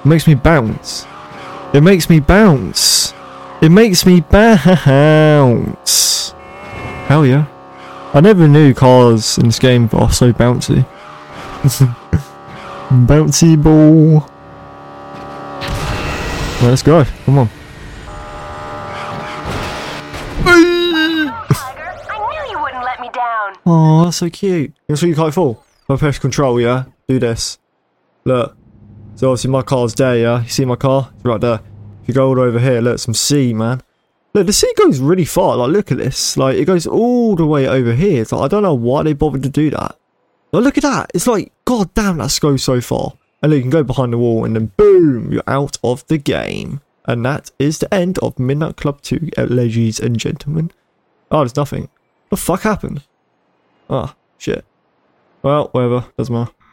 It makes me bounce. It makes me bounce. It makes me bounce. Hell yeah. I never knew cars in this game are so bouncy. Bouncy ball. Well, let's go. Come on. Oh, that's so cute. That's what you can't fall. If I press control, yeah? Do this. Look. So obviously my car's there, yeah? You see my car? It's right there. If you go all the way over here, look, some sea, man. Look, the sea goes really far. Like, look at this. Like, it goes all the way over here. It's like, I don't know why they bothered to do that. Like, look at that. It's like, god damn, that goes so far. And look, you can go behind the wall and then boom, you're out of the game. And that is the end of Midnight Club 2, ladies and gentlemen. Oh, there's nothing. What the fuck happened? Ah, shit. Well, whatever. Doesn't matter.